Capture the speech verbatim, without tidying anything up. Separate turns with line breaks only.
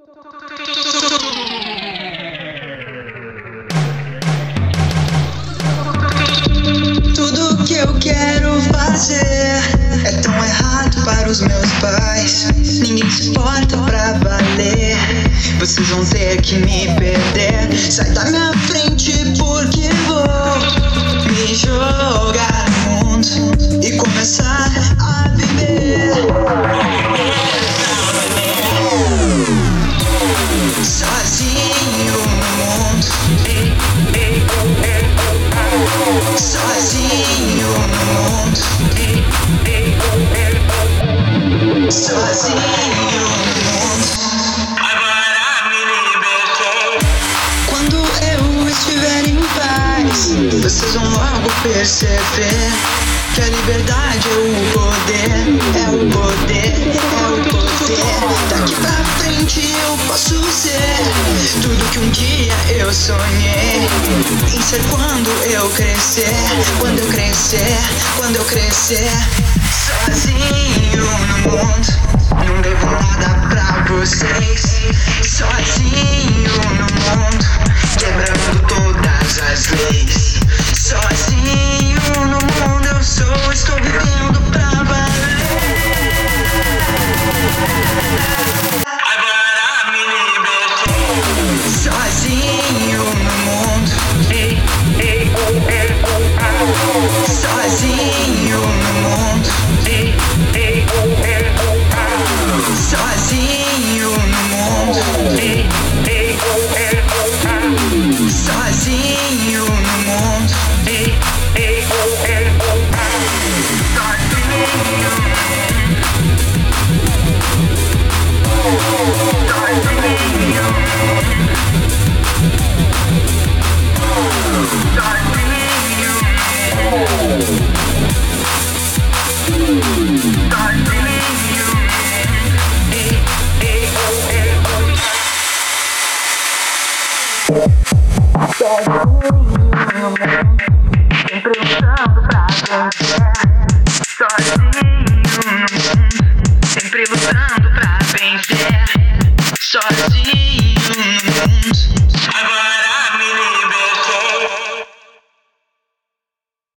Tudo que eu quero fazer é tão errado para os meus pais. Ninguém se importa pra valer. Vocês vão ter que me perder. Sai da minha frente porque vou me jogar no mundo e começar a viver sozinho no mundo. Sozinho no mundo. Sozinho no mundo. Agora me libertei. Quando eu estiver em paz, vocês vão logo perceber que a liberdade é o poder, é o poder, é o poder. Daqui pra frente eu posso ser tudo que um dia eu sonhei em ser quando eu crescer, quando eu crescer, quando eu crescer. Sozinho no mundo, não devo nada pra vocês. Sozinho no mundo, quebrando todas as leis. Sozinho no mundo eu sou, estou vivendo pra valer. Agora me libertei. Sozinho no mundo. Sozinho no mundo. Sozinho no mundo. Sozinho no mundo. Sempre lutando pra vencer. Sozinho no mundo, sempre lutando.